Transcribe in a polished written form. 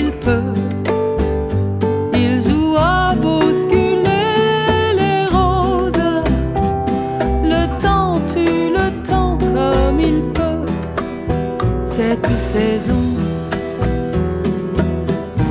il peut. Il joue à bousculer les roses. Le temps tue le temps comme il peut. Cette saison